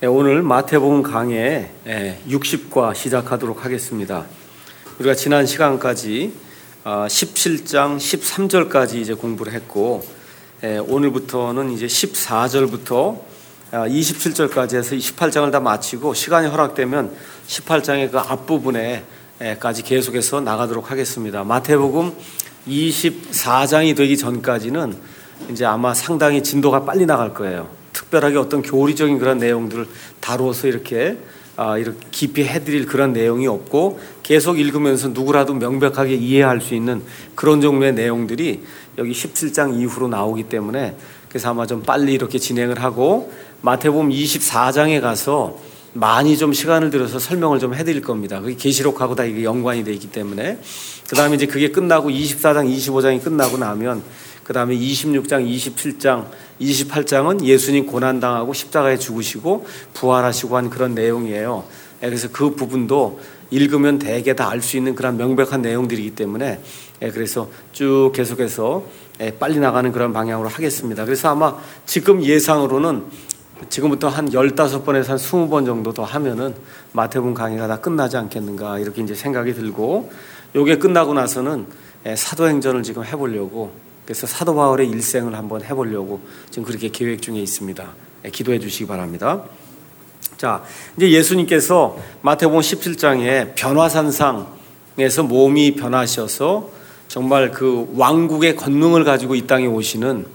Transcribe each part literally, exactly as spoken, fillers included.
오늘 마태복음 강해 육십 과 시작하도록 하겠습니다. 우리가 지난 시간까지 십칠 장 십삼 절까지 이제 공부를 했고, 오늘부터는 이제 십사 절부터 이십칠 절까지 해서 십팔 장을 다 마치고, 시간이 허락되면 십팔 장의 그 앞부분에까지 계속해서 나가도록 하겠습니다. 마태복음 이십사 장이 되기 전까지는 이제 아마 상당히 진도가 빨리 나갈 거예요. 특별하게 어떤 교리적인 그런 내용들을 다루어서 이렇게 아, 이렇게 깊이 해드릴 그런 내용이 없고, 계속 읽으면서 누구라도 명백하게 이해할 수 있는 그런 종류의 내용들이 여기 십칠 장 이후로 나오기 때문에, 그래서 아마 좀 빨리 이렇게 진행을 하고 마태복음 이십사 장에 가서 많이 좀 시간을 들여서 설명을 좀 해드릴 겁니다. 그게 계시록하고 다 이게 연관이 되어 있기 때문에. 그 다음에 이제 그게 끝나고 이십사 장, 이십오 장이 끝나고 나면 그 다음에 이십육 장, 이십칠 장, 이십팔 장은 예수님 고난당하고 십자가에 죽으시고 부활하시고 한 그런 내용이에요. 그래서 그 부분도 읽으면 대개 다 알 수 있는 그런 명백한 내용들이기 때문에, 그래서 쭉 계속해서 빨리 나가는 그런 방향으로 하겠습니다. 그래서 아마 지금 예상으로는 지금부터 한 열다섯 번에서 한 스무 번 정도 더 하면은 마태복음 강의가 다 끝나지 않겠는가, 이렇게 이제 생각이 들고, 요게 끝나고 나서는 사도행전을 지금 해보려고, 그래서 사도 바울의 일생을 한번 해보려고 지금 그렇게 계획 중에 있습니다. 기도해 주시기 바랍니다. 자, 이제 예수님께서 마태복음 십칠 장에 변화산상에서 몸이 변하셔서 정말 그 왕국의 권능을 가지고 이 땅에 오시는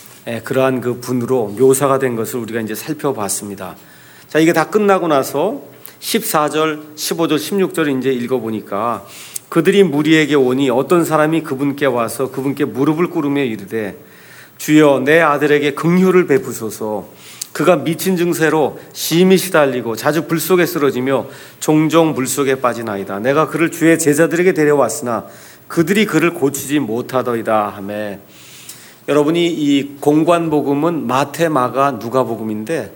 그러한 그 분으로 묘사가 된 것을 우리가 이제 살펴봤습니다. 자, 이게 다 끝나고 나서 십사 절, 십오 절, 십육 절 이제 읽어보니까, 그들이 무리에게 오니 어떤 사람이 그분께 와서 그분께 무릎을 꿇으며 이르되, 주여 내 아들에게 긍휼을 베푸소서. 그가 미친 증세로 심히 시달리고 자주 불 속에 쓰러지며 종종 물 속에 빠지나이다. 내가 그를 주의 제자들에게 데려왔으나 그들이 그를 고치지 못하더이다 하매. 여러분이 이 공관복음은 마태, 마가, 누가복음인데,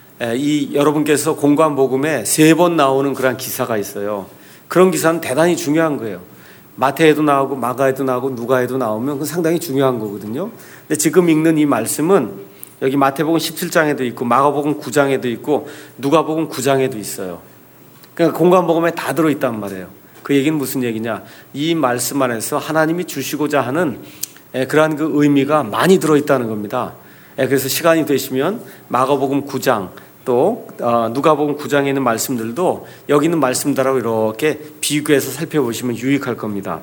이 여러분께서 공관복음에 세 번 나오는 그런 기사가 있어요. 그런 기사는 대단히 중요한 거예요. 마태에도 나오고 마가에도 나오고 누가에도 나오면 그건 상당히 중요한 거거든요. 근데 지금 읽는 이 말씀은 여기 마태복음 십칠 장에도 있고 마가복음 구 장에도 있고 누가복음 구 장에도 있어요. 그러니까 공관복음에 다 들어있단 말이에요. 그 얘기는 무슨 얘기냐, 이 말씀 안에서 하나님이 주시고자 하는 그러한 그 의미가 많이 들어있다는 겁니다. 그래서 시간이 되시면 마가복음 구 장, 또 누가복음 구 장에 있는 말씀들도 여기 있는 말씀들하고 이렇게 비교해서 살펴보시면 유익할 겁니다.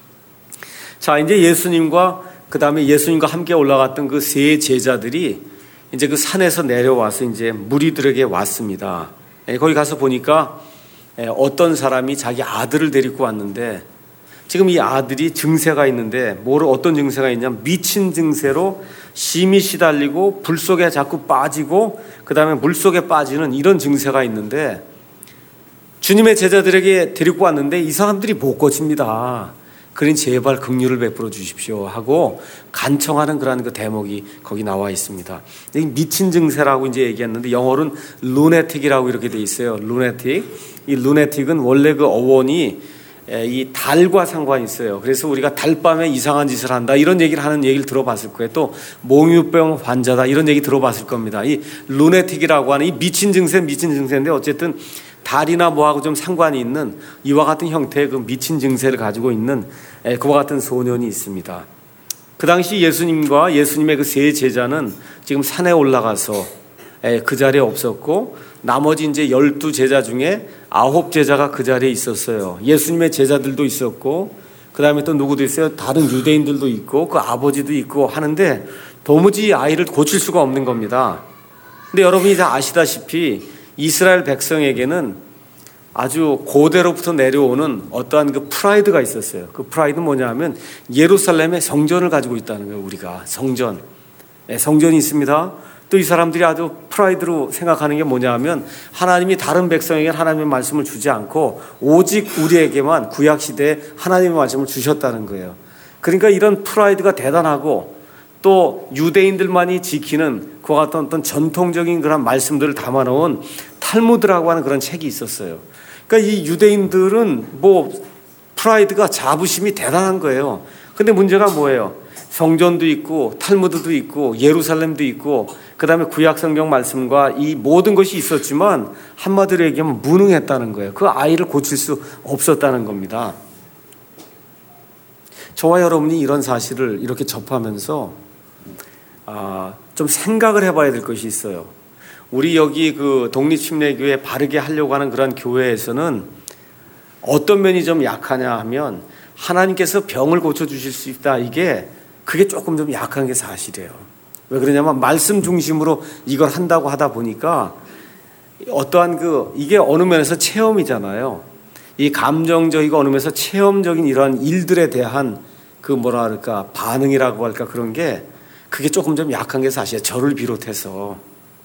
자, 이제 예수님과 그 다음에 예수님과 함께 올라갔던 그 세 제자들이 이제 그 산에서 내려와서 이제 무리들에게 왔습니다. 거기 가서 보니까 어떤 사람이 자기 아들을 데리고 왔는데, 지금 이 아들이 증세가 있는데, 뭐를 어떤 증세가 있냐면 미친 증세로 심히 시달리고 불 속에 자꾸 빠지고 그 다음에 물 속에 빠지는 이런 증세가 있는데, 주님의 제자들에게 데리고 왔는데 이 사람들이 못 고칩니다. 그러니 제발 긍휼을 베풀어 주십시오 하고 간청하는 그런 그 대목이 거기 나와 있습니다. 미친 증세라고 이제 얘기했는데 영어로는 루네틱이라고 이렇게 돼 있어요. 루네틱. 이 루네틱은 원래 그 어원이 이 달과 상관이 있어요. 그래서 우리가 달밤에 이상한 짓을 한다, 이런 얘기를 하는 얘기를 들어봤을 거예요. 또 몽유병 환자다, 이런 얘기 들어봤을 겁니다. 이 루네틱이라고 하는 이 미친 증세, 미친 증세인데 어쨌든 달이나 뭐하고 좀 상관이 있는 이와 같은 형태의 그 미친 증세를 가지고 있는 그와 같은 소년이 있습니다. 그 당시 예수님과 예수님의 그 세 제자는 지금 산에 올라가서 그 자리에 없었고, 나머지 이제 열두 제자 중에 아홉 제자가 그 자리에 있었어요. 예수님의 제자들도 있었고, 그 다음에 또 누구도 있어요? 다른 유대인들도 있고, 그 아버지도 있고 하는데 도무지 아이를 고칠 수가 없는 겁니다. 근데 여러분이 다 아시다시피 이스라엘 백성에게는 아주 고대로부터 내려오는 어떠한 그 프라이드가 있었어요. 그 프라이드는 뭐냐 하면 예루살렘에 성전을 가지고 있다는 거예요. 우리가 성전, 네, 성전이 있습니다. 또 이 사람들이 아주 프라이드로 생각하는 게 뭐냐 하면 하나님이 다른 백성에게 하나님의 말씀을 주지 않고 오직 우리에게만 구약시대에 하나님의 말씀을 주셨다는 거예요. 그러니까 이런 프라이드가 대단하고, 또 유대인들만이 지키는 그와 같은 어떤 전통적인 그런 말씀들을 담아놓은 탈무드라고 하는 그런 책이 있었어요. 그러니까 이 유대인들은 뭐 프라이드가, 자부심이 대단한 거예요. 근데 문제가 뭐예요? 성전도 있고 탈무드도 있고 예루살렘도 있고 그다음에 구약 성경 말씀과 이 모든 것이 있었지만 한마디로 얘기하면 무능했다는 거예요. 그 아이를 고칠 수 없었다는 겁니다. 저와 여러분이 이런 사실을 이렇게 접하면서 아, 좀 생각을 해봐야 될 것이 있어요. 우리 여기 그 독립침례교회 바르게 하려고 하는 그런 교회에서는 어떤 면이 좀 약하냐 하면 하나님께서 병을 고쳐주실 수 있다. 이게 그게 조금 좀 약한 게 사실이에요. 왜 그러냐면 말씀 중심으로 이걸 한다고 하다 보니까 어떠한 그 이게 어느 면에서 체험이잖아요. 이 감정적이고 어느 면에서 체험적인 이러한 일들에 대한 그 뭐라 할까 반응이라고 할까 그런 게 그게 조금 좀 약한 게 사실이에요. 저를 비롯해서.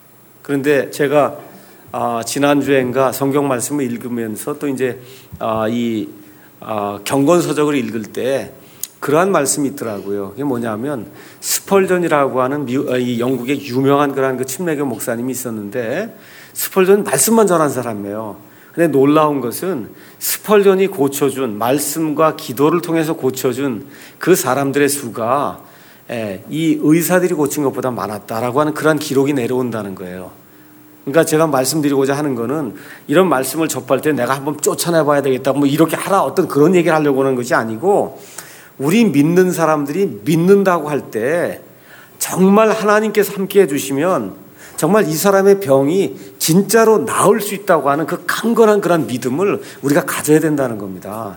그런데 제가 아, 지난주엔가 성경 말씀을 읽으면서 또 이제 아, 이 아, 경건서적을 읽을 때 그러한 말씀이 있더라고요. 그게 뭐냐면 스펄전이라고 하는 미, 이 영국의 유명한 그런 그 침례교 목사님이 있었는데 스펄전 말씀만 전한 사람이에요. 근데 놀라운 것은 스펄전이 고쳐준 말씀과 기도를 통해서 고쳐준 그 사람들의 수가 예, 이 의사들이 고친 것보다 많았다라고 하는 그런 기록이 내려온다는 거예요. 그러니까 제가 말씀드리고자 하는 거는 이런 말씀을 접할 때 내가 한번 쫓아내봐야 되겠다 뭐 이렇게 하라 어떤 그런 얘기를 하려고 하는 것이 아니고 우리 믿는 사람들이 믿는다고 할 때 정말 하나님께서 함께 해주시면 정말 이 사람의 병이 진짜로 나을 수 있다고 하는 그 강건한 그런 믿음을 우리가 가져야 된다는 겁니다.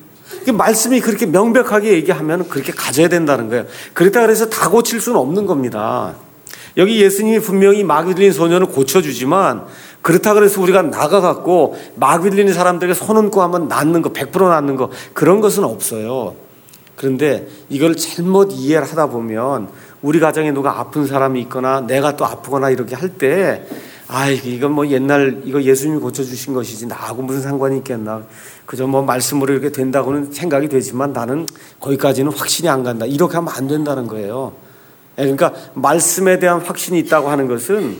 말씀이 그렇게 명백하게 얘기하면 그렇게 가져야 된다는 거예요. 그렇다 그래서 다 고칠 수는 없는 겁니다. 여기 예수님이 분명히 마귀 들린 소년을 고쳐주지만 그렇다 그래서 우리가 나가갖고 마귀 들린 사람들에게 손 얹고 하면 낫는 거 백 퍼센트 낫는 거 그런 것은 없어요. 그런데 이걸 잘못 이해를 하다 보면 우리 가정에 누가 아픈 사람이 있거나 내가 또 아프거나 이렇게 할 때 아, 이건 뭐 옛날 이거 예수님이 고쳐주신 것이지 나하고 무슨 상관이 있겠나. 그저 뭐 말씀으로 이렇게 된다고는 생각이 되지만 나는 거기까지는 확신이 안 간다. 이렇게 하면 안 된다는 거예요. 그러니까 말씀에 대한 확신이 있다고 하는 것은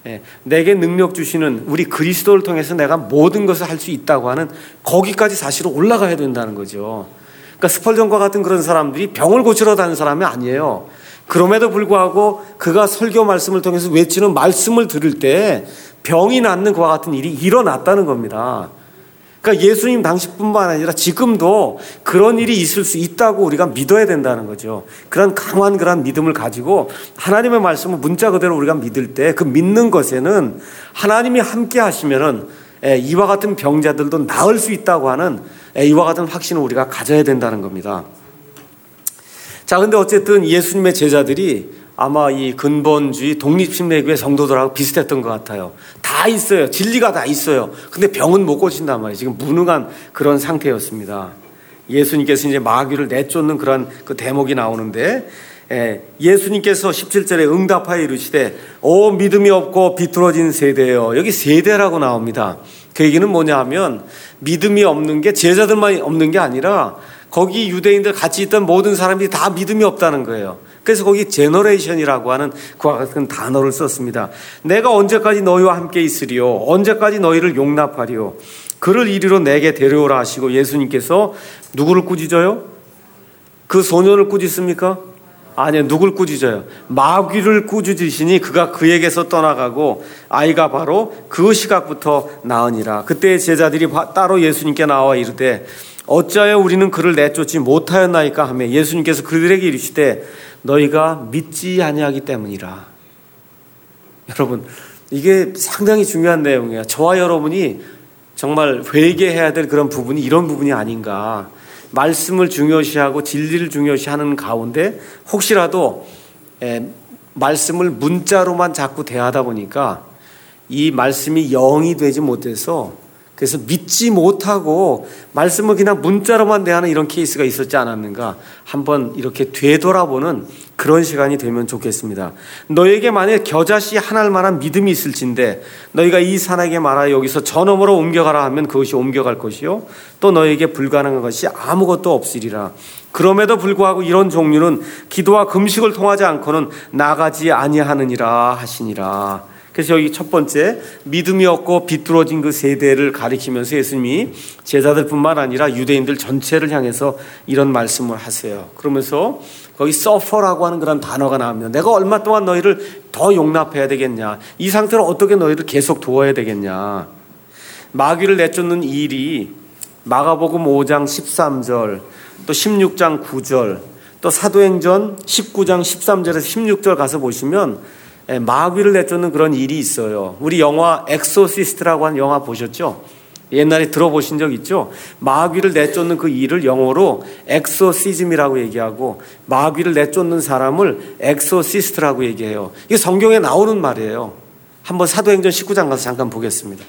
내게 능력 주시는 우리 그리스도를 통해서 내가 모든 것을 할 수 있다고 하는 거기까지 사실은 올라가야 된다는 거죠. 그러니까 스펄전과 같은 그런 사람들이 병을 고치러 다니는 사람이 아니에요. 그럼에도 불구하고 그가 설교 말씀을 통해서 외치는 말씀을 들을 때 병이 낫는 그와 같은 일이 일어났다는 겁니다. 그러니까 예수님 당시뿐만 아니라 지금도 그런 일이 있을 수 있다고 우리가 믿어야 된다는 거죠. 그런 강한 그런 믿음을 가지고 하나님의 말씀을 문자 그대로 우리가 믿을 때 그 믿는 것에는 하나님이 함께 하시면은 이와 같은 병자들도 나을 수 있다고 하는 이와 같은 확신을 우리가 가져야 된다는 겁니다. 자, 근데 어쨌든 예수님의 제자들이 아마 이 근본주의 독립침례교회 성도들하고 비슷했던 것 같아요. 다 있어요. 진리가 다 있어요. 근데 병은 못 고친단 말이에요. 지금 무능한 그런 상태였습니다. 예수님께서 이제 마귀를 내쫓는 그런 그 대목이 나오는데 예, 예수님께서 십칠 절에 응답하여 이르시되 오 믿음이 없고 비뚤어진 세대여. 여기 세대라고 나옵니다. 그 얘기는 뭐냐 하면 믿음이 없는 게 제자들만 없는 게 아니라 거기 유대인들 같이 있던 모든 사람들이 다 믿음이 없다는 거예요. 그래서 거기 제너레이션이라고 하는 그와 같은 단어를 썼습니다. 내가 언제까지 너희와 함께 있으리요? 언제까지 너희를 용납하리요? 그를 이리로 내게 데려오라 하시고 예수님께서 누구를 꾸짖어요? 그 소년을 꾸짖습니까? 아니요. 누굴 꾸짖어요? 마귀를 꾸짖으시니 그가 그에게서 떠나가고 아이가 바로 그 시각부터 나으니라. 그때 제자들이 따로 예수님께 나와 이르되 어찌하여 우리는 그를 내쫓지 못하였나이까 하며 예수님께서 그들에게 이르시되 너희가 믿지 아니하기 때문이라. 여러분 이게 상당히 중요한 내용이에요. 저와 여러분이 정말 회개해야 될 그런 부분이 이런 부분이 아닌가. 말씀을 중요시하고 진리를 중요시하는 가운데 혹시라도 에, 말씀을 문자로만 자꾸 대하다 보니까 이 말씀이 영이 되지 못해서 그래서 믿지 못하고 말씀을 그냥 문자로만 대하는 이런 케이스가 있었지 않았는가 한번 이렇게 되돌아보는 그런 시간이 되면 좋겠습니다. 너에게 만약 겨자씨 하나일 만한 믿음이 있을진데 너희가 이 산에게 말하여 여기서 저 너머로 옮겨가라 하면 그것이 옮겨갈 것이요 또 너에게 불가능한 것이 아무것도 없으리라. 그럼에도 불구하고 이런 종류는 기도와 금식을 통하지 않고는 나가지 아니하느니라 하시니라. 그래서 여기 첫 번째 믿음이 없고 비뚤어진 그 세대를 가리키면서 예수님이 제자들뿐만 아니라 유대인들 전체를 향해서 이런 말씀을 하세요. 그러면서 거기 suffer라고 하는 그런 단어가 나오면 내가 얼마 동안 너희를 더 용납해야 되겠냐, 이 상태로 어떻게 너희를 계속 도와야 되겠냐. 마귀를 내쫓는 이 일이 마가복음 오 장 십삼 절, 또 십육 장 구 절, 또 사도행전 십구 장 십삼 절에서 십육 절 가서 보시면 마귀를 내쫓는 그런 일이 있어요. 우리 영화 엑소시스트라고 하는 영화 보셨죠? 옛날에 들어보신 적 있죠? 마귀를 내쫓는 그 일을 영어로 엑소시즘이라고 얘기하고 마귀를 내쫓는 사람을 엑소시스트라고 얘기해요. 이게 성경에 나오는 말이에요. 한번 사도행전 십구 장 가서 잠깐 보겠습니다.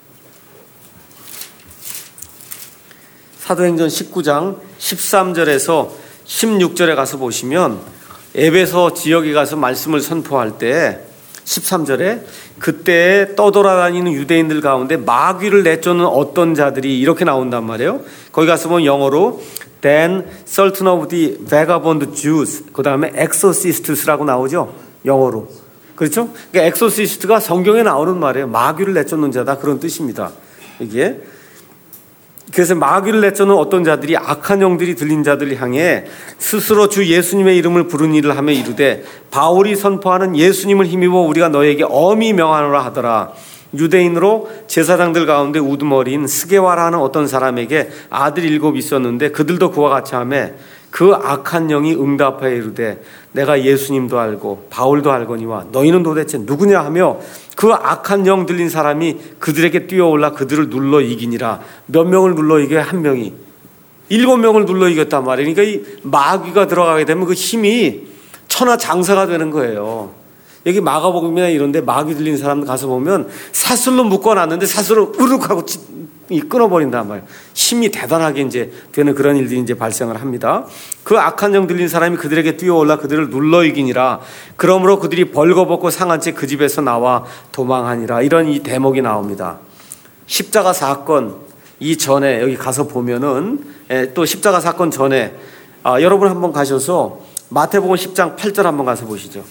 사도행전 십구 장 십삼 절에서 십육 절에 가서 보시면 에베소 지역에 가서 말씀을 선포할 때 십삼 절에 그때 떠돌아다니는 유대인들 가운데 마귀를 내쫓는 어떤 자들이 이렇게 나온단 말이에요. 거기 가서 보면 영어로 Then certain of the vagabond Jews, 그 다음에 exorcists라고 나오죠. 영어로. 그렇죠? 그러니까 exorcist가 성경에 나오는 말이에요. 마귀를 내쫓는 자다, 그런 뜻입니다. 이게. 그래서 마귀를 내쫓는 어떤 자들이 악한 영들이 들린 자들을 향해 스스로 주 예수님의 이름을 부르는 일을 하며 이르되 바울이 선포하는 예수님을 힘입어 우리가 너에게 엄히 명하노라 하더라. 유대인으로 제사장들 가운데 우두머리인 스게와라 하는 어떤 사람에게 아들 일곱 있었는데 그들도 그와 같이 하며 그 악한 영이 응답하여 이르되 내가 예수님도 알고 바울도 알거니와 너희는 도대체 누구냐 하며 그 악한 영 들린 사람이 그들에게 뛰어올라 그들을 눌러 이기니라. 몇 명을 눌러 이겨? 한 명이. 일곱 명을 눌러 이겼단 말이에요. 그러니까 이 마귀가 들어가게 되면 그 힘이 천하장사가 되는 거예요. 여기 마가복음이나 이런데 마귀 들린 사람 가서 보면 사슬로 묶어놨는데 사슬을 우르륵 하고 끊어버린단 말이에요. 힘이 대단하게 이제 되는 그런 일들이 이제 발생을 합니다. 그 악한 영 들린 사람이 그들에게 뛰어올라 그들을 눌러 이기니라. 그러므로 그들이 벌거벗고 상한 채 그 집에서 나와 도망하니라. 이런 이 대목이 나옵니다. 십자가 사건 이전에 여기 가서 보면은 또 십자가 사건 전에 아, 여러분 한번 가셔서 마태복음 십 장 팔 절 한번 가서 보시죠.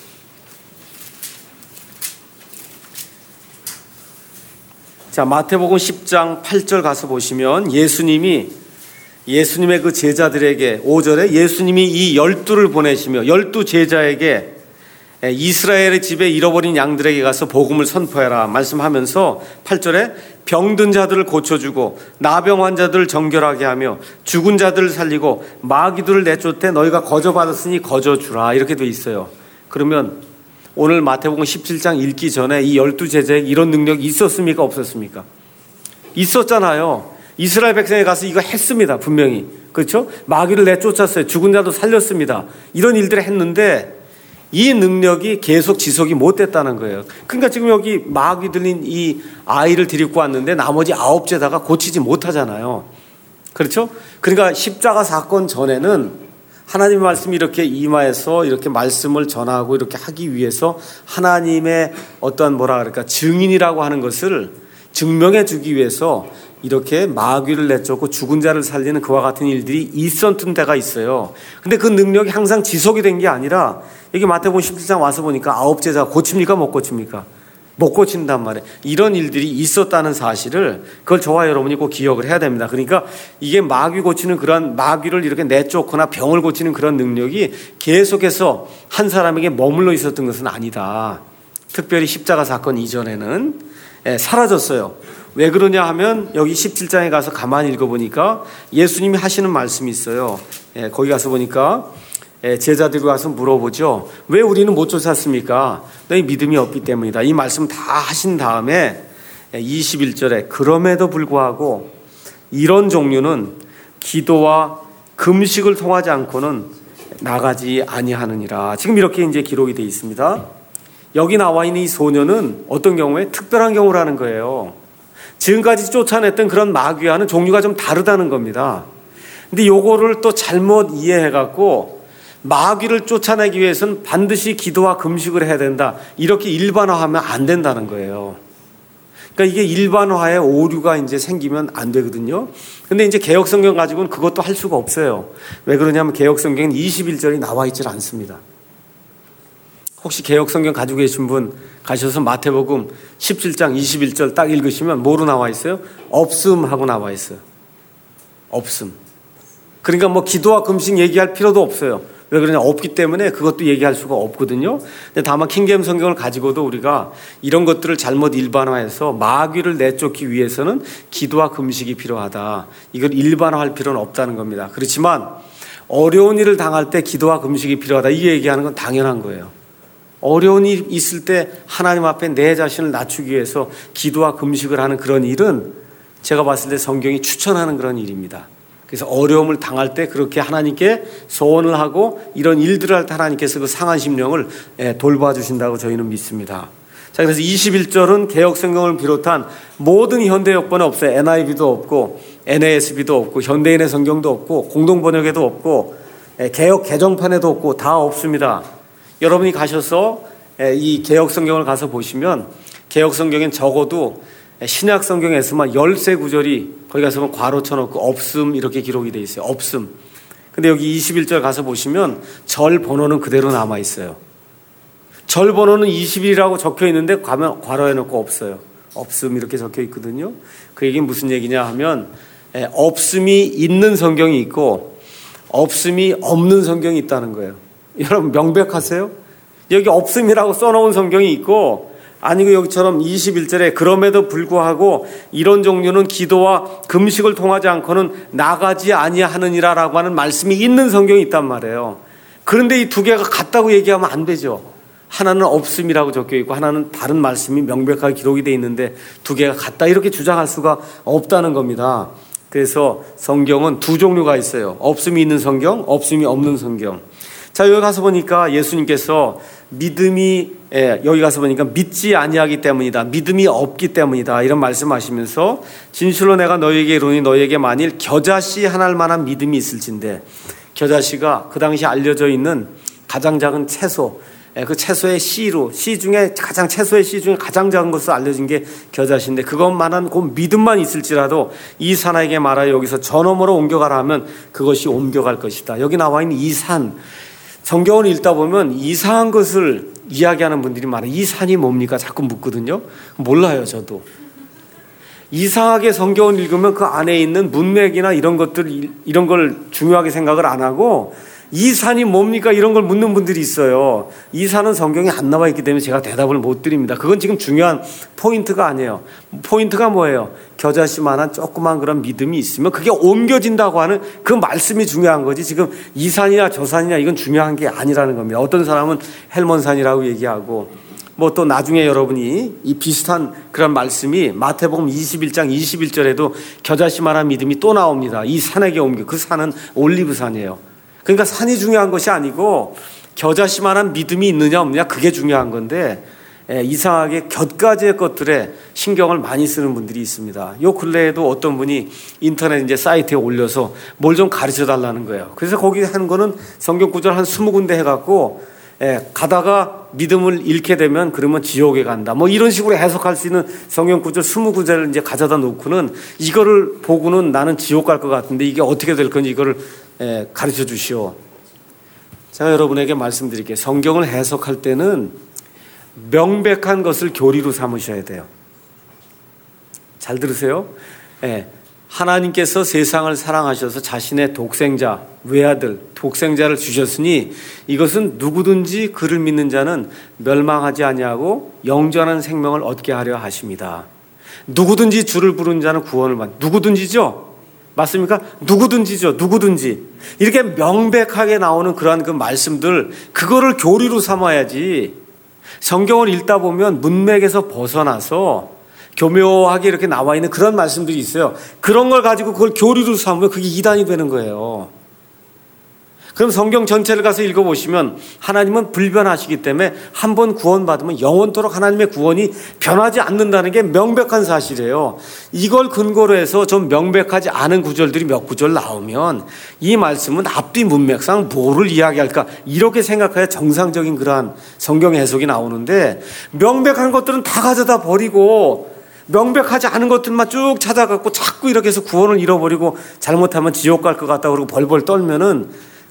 자, 마태복음 십 장 팔 절 가서 보시면 예수님이 예수님의 그 제자들에게 오 절에 예수님이 이 열두를 보내시며 열두 제자에게 이스라엘의 집에 잃어버린 양들에게 가서 복음을 선포해라 말씀하면서 팔 절에 병든 자들을 고쳐주고 나병 환자들을 정결하게 하며 죽은 자들을 살리고 마귀들을 내쫓되 너희가 거저받았으니 거저주라, 이렇게 돼 있어요. 그러면 오늘 마태복음 십칠 장 읽기 전에 이 열두 제자에게 이런 능력이 있었습니까? 없었습니까? 있었잖아요. 이스라엘 백성에 가서 이거 했습니다. 분명히. 그렇죠? 마귀를 내쫓았어요. 죽은 자도 살렸습니다. 이런 일들을 했는데 이 능력이 계속 지속이 못 됐다는 거예요. 그러니까 지금 여기 마귀 들린 이 아이를 데리고 왔는데 나머지 아홉 제자가 고치지 못하잖아요. 그렇죠? 그러니까 십자가 사건 전에는 하나님의 말씀이 이렇게 임하여서 이렇게 말씀을 전하고 이렇게 하기 위해서 하나님의 어떤 뭐라 그럴까 증인이라고 하는 것을 증명해 주기 위해서 이렇게 마귀를 내쫓고 죽은 자를 살리는 그와 같은 일들이 있었던 때가 있어요. 근데 그 능력이 항상 지속이 된 게 아니라 여기 마태복음 십칠 장 와서 보니까 아홉 제자가 고칩니까? 못 고칩니까? 못 고친단 말이에요. 이런 일들이 있었다는 사실을 그걸 저와 여러분이 꼭 기억을 해야 됩니다. 그러니까 이게 마귀 고치는 그런 마귀를 이렇게 내쫓거나 병을 고치는 그런 능력이 계속해서 한 사람에게 머물러 있었던 것은 아니다. 특별히 십자가 사건 이전에는 예, 사라졌어요. 왜 그러냐 하면 여기 십칠 장에 가서 가만히 읽어보니까 예수님이 하시는 말씀이 있어요. 예, 거기 가서 보니까 제자들이 와서 물어보죠. 왜 우리는 못 쫓았습니까? 너희 믿음이 없기 때문이다. 이 말씀 다 하신 다음에 이십일 절에 그럼에도 불구하고 이런 종류는 기도와 금식을 통하지 않고는 나가지 아니하느니라. 지금 이렇게 이제 기록이 되어 있습니다. 여기 나와 있는 이 소녀는 어떤 경우에 특별한 경우라는 거예요. 지금까지 쫓아냈던 그런 마귀와는 종류가 좀 다르다는 겁니다. 근데 요거를 또 잘못 이해해갖고 마귀를 쫓아내기 위해서는 반드시 기도와 금식을 해야 된다, 이렇게 일반화하면 안 된다는 거예요. 그러니까 이게 일반화에 오류가 이제 생기면 안 되거든요. 근데 이제 개혁성경 가지고는 그것도 할 수가 없어요. 왜 그러냐면 개혁성경은 이십일 절이 나와 있질 않습니다. 혹시 개역 성경 가지고 계신 분 가셔서 마태복음 십칠 장 이십일 절 딱 읽으시면 뭐로 나와 있어요? 없음 하고 나와 있어요. 없음. 그러니까 뭐 기도와 금식 얘기할 필요도 없어요. 왜 그러냐? 없기 때문에 그것도 얘기할 수가 없거든요. 근데 다만 킹제임 성경을 가지고도 우리가 이런 것들을 잘못 일반화해서 마귀를 내쫓기 위해서는 기도와 금식이 필요하다. 이걸 일반화할 필요는 없다는 겁니다. 그렇지만 어려운 일을 당할 때 기도와 금식이 필요하다. 이 얘기하는 건 당연한 거예요. 어려운 일이 있을 때 하나님 앞에 내 자신을 낮추기 위해서 기도와 금식을 하는 그런 일은 제가 봤을 때 성경이 추천하는 그런 일입니다. 그래서 어려움을 당할 때 그렇게 하나님께 소원을 하고 이런 일들을 할 때 하나님께서 그 상한 심령을 돌봐주신다고 저희는 믿습니다. 자, 그래서 이십일 절은 개역 성경을 비롯한 모든 현대 역본에 없어요. 엔아이브이도 없고 엔에이에스비도 없고 현대인의 성경도 없고 공동번역에도 없고 개역 개정판에도 없고 다 없습니다. 여러분이 가셔서 이 개역 성경을 가서 보시면 개역 성경엔 적어도 신약 성경에서만 열세 구절이 거기 가서 괄호 쳐놓고 없음 이렇게 기록이 되어 있어요. 없음. 근데 여기 이십일 절 가서 보시면 절 번호는 그대로 남아 있어요. 절 번호는 이십일이라고 적혀 있는데 괄호해 놓고 없어요. 없음 이렇게 적혀 있거든요. 그 얘기는 무슨 얘기냐 하면 없음이 있는 성경이 있고 없음이 없는 성경이 있다는 거예요. 여러분 명백하세요? 여기 없음이라고 써놓은 성경이 있고 아니고 여기처럼 이십일 절에 그럼에도 불구하고 이런 종류는 기도와 금식을 통하지 않고는 나가지 아니하느니라 라고 하는 말씀이 있는 성경이 있단 말이에요. 그런데 이 두 개가 같다고 얘기하면 안 되죠. 하나는 없음이라고 적혀 있고 하나는 다른 말씀이 명백하게 기록이 되어 있는데 두 개가 같다 이렇게 주장할 수가 없다는 겁니다. 그래서 성경은 두 종류가 있어요. 없음이 있는 성경, 없음이 없는 성경. 자, 여기 가서 보니까 예수님께서 믿음이 예, 여기 가서 보니까 믿지 아니하기 때문이다. 믿음이 없기 때문이다. 이런 말씀하시면서 진실로 내가 너희에게 이르노니 너희에게 만일 겨자씨 하나일 만한 믿음이 있을진데 겨자씨가 그 당시 알려져 있는 가장 작은 채소 예, 그 채소의 씨로 씨 중에 가장 채소의 씨 중에 가장 작은 것으로 알려진 게 겨자씨인데 그것만한 그 믿음만 있을지라도 이 산에게 말하여 여기서 저 너머로 옮겨가라 하면 그것이 옮겨갈 것이다. 여기 나와 있는 이 산 성경을 읽다 보면 이상한 것을 이야기하는 분들이 많아요. 이 산이 뭡니까? 자꾸 묻거든요. 몰라요, 저도. 이상하게 성경을 읽으면 그 안에 있는 문맥이나 이런 것들, 이런 걸 중요하게 생각을 안 하고 이 산이 뭡니까? 이런 걸 묻는 분들이 있어요. 이 산은 성경에 안 나와 있기 때문에 제가 대답을 못 드립니다. 그건 지금 중요한 포인트가 아니에요. 포인트가 뭐예요? 겨자씨만한 조그만 그런 믿음이 있으면 그게 옮겨진다고 하는 그 말씀이 중요한 거지. 지금 이 산이냐 저 산이냐 이건 중요한 게 아니라는 겁니다. 어떤 사람은 헬몬산이라고 얘기하고 뭐 또 나중에 여러분이 이 비슷한 그런 말씀이 마태복음 이십일 장 이십일 절에도 겨자씨만한 믿음이 또 나옵니다. 이 산에게 옮겨. 그 산은 올리브산이에요. 그러니까 산이 중요한 것이 아니고 겨자씨만한 믿음이 있느냐 없느냐 그게 중요한 건데 에, 이상하게 곁가지의 것들에 신경을 많이 쓰는 분들이 있습니다. 요 근래에도 어떤 분이 인터넷 이제 사이트에 올려서 뭘 좀 가르쳐 달라는 거예요. 그래서 거기 한 거는 성경 구절 한 스무 군데 해갖고 에, 가다가 믿음을 잃게 되면 그러면 지옥에 간다. 뭐 이런 식으로 해석할 수 있는 성경 구절 스무 구절을 이제 가져다 놓고는 이거를 보고는 나는 지옥 갈 것 같은데 이게 어떻게 될 건지 이거를 에, 가르쳐 주시오. 제가 여러분에게 말씀드릴게요. 성경을 해석할 때는 명백한 것을 교리로 삼으셔야 돼요. 잘 들으세요. 예, 하나님께서 세상을 사랑하셔서 자신의 독생자, 외아들, 독생자를 주셨으니 이것은 누구든지 그를 믿는 자는 멸망하지 아니하고 영원한 생명을 얻게 하려 하십니다. 누구든지 주를 부르는 자는 구원을 받는 누구든지죠. 맞습니까? 누구든지죠. 누구든지. 이렇게 명백하게 나오는 그러한 그 말씀들 그거를 교리로 삼아야지. 성경을 읽다 보면 문맥에서 벗어나서 교묘하게 이렇게 나와 있는 그런 말씀들이 있어요. 그런 걸 가지고 그걸 교리로 삼으면 그게 이단이 되는 거예요. 그럼 성경 전체를 가서 읽어보시면 하나님은 불변하시기 때문에 한 번 구원받으면 영원토록 하나님의 구원이 변하지 않는다는 게 명백한 사실이에요. 이걸 근거로 해서 좀 명백하지 않은 구절들이 몇 구절 나오면 이 말씀은 앞뒤 문맥상 뭐를 이야기할까 이렇게 생각해야 정상적인 그러한 성경 해석이 나오는데 명백한 것들은 다 가져다 버리고 명백하지 않은 것들만 쭉 찾아갖고 자꾸 이렇게 해서 구원을 잃어버리고 잘못하면 지옥 갈 것 같다 그러고 벌벌 떨면은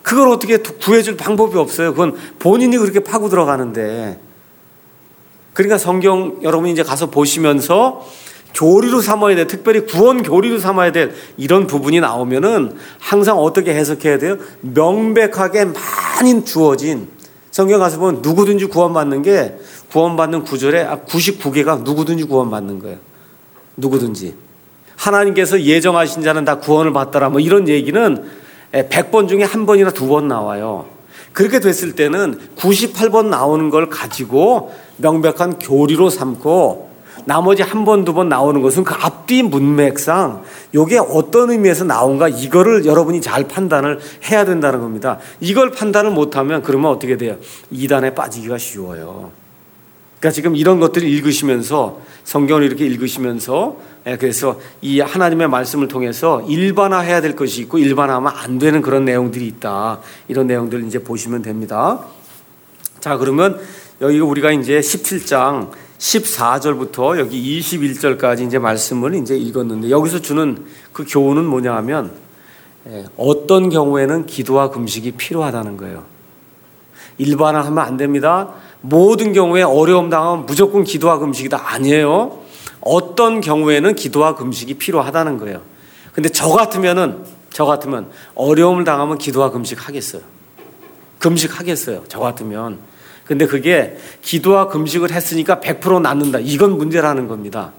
그걸 어떻게 구해줄 방법이 없어요. 그건 본인이 그렇게 파고 들어가는데. 그러니까 성경 여러분이 이제 가서 보시면서 교리로 삼아야 돼. 특별히 구원 교리로 삼아야 될 이런 부분이 나오면은 항상 어떻게 해석해야 돼요? 명백하게 많이 주어진, 성경 가서 보면 누구든지 구원받는 게, 구원받는 구절에 구십구 개가 누구든지 구원받는 거예요. 누구든지. 하나님께서 예정하신 자는 다 구원을 받더라. 뭐 이런 얘기는 백 번 중에 한 번이나 두 번 나와요. 그렇게 됐을 때는 구십팔 번 나오는 걸 가지고 명백한 교리로 삼고, 나머지 한 번, 두 번 나오는 것은 그 앞뒤 문맥상 이게 어떤 의미에서 나온가, 이거를 여러분이 잘 판단을 해야 된다는 겁니다. 이걸 판단을 못하면 그러면 어떻게 돼요? 이단에 빠지기가 쉬워요. 그러니까 지금 이런 것들을 읽으시면서, 성경을 이렇게 읽으시면서, 그래서 이 하나님의 말씀을 통해서 일반화해야 될 것이 있고 일반화하면 안 되는 그런 내용들이 있다. 이런 내용들을 이제 보시면 됩니다. 자, 그러면 여기 우리가 이제 십칠 장 십사 절부터 여기 이십일 절까지 이제 말씀을 이제 읽었는데, 여기서 주는 그 교훈은 뭐냐 하면, 어떤 경우에는 기도와 금식이 필요하다는 거예요. 일반화하면 안 됩니다. 모든 경우에 어려움 당하면 무조건 기도와 금식이다. 아니에요. 어떤 경우에는 기도와 금식이 필요하다는 거예요. 근데 저 같으면은, 저 같으면 어려움을 당하면 기도와 금식 하겠어요. 금식 하겠어요. 저 같으면. 근데 그게 기도와 금식을 했으니까 백 퍼센트 낫는다. 이건 문제라는 겁니다.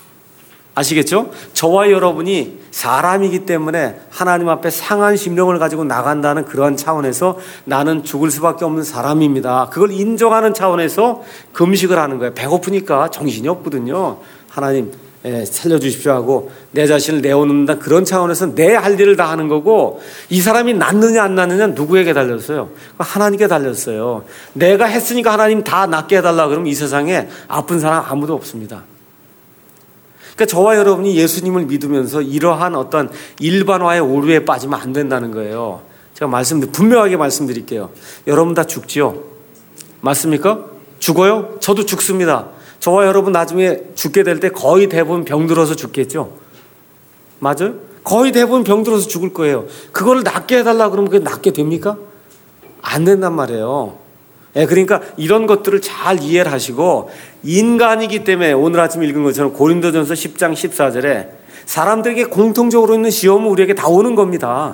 아시겠죠? 저와 여러분이 사람이기 때문에 하나님 앞에 상한 심령을 가지고 나간다는 그런 차원에서 나는 죽을 수밖에 없는 사람입니다. 그걸 인정하는 차원에서 금식을 하는 거예요. 배고프니까 정신이 없거든요. 하나님 살려주십시오 하고 내 자신을 내어놓는다, 그런 차원에서 내 할 일을 다 하는 거고, 이 사람이 낫느냐 안 낫느냐 누구에게 달렸어요? 하나님께 달렸어요. 내가 했으니까 하나님 다 낫게 해달라 그러면 이 세상에 아픈 사람 아무도 없습니다. 그러니까 저와 여러분이 예수님을 믿으면서 이러한 어떤 일반화의 오류에 빠지면 안 된다는 거예요. 제가 말씀, 분명하게 말씀드릴게요. 여러분 다 죽지요? 맞습니까? 죽어요? 저도 죽습니다. 저와 여러분 나중에 죽게 될 때 거의 대부분 병들어서 죽겠죠? 맞아요? 거의 대부분 병들어서 죽을 거예요. 그걸 낫게 해달라 그러면 그게 낫게 됩니까? 안 된단 말이에요. 예, 그러니까 이런 것들을 잘 이해를 하시고, 인간이기 때문에 오늘 아침 읽은 것처럼 고린도전서 십 장 십사 절에 사람들에게 공통적으로 있는 시험은 우리에게 다 오는 겁니다.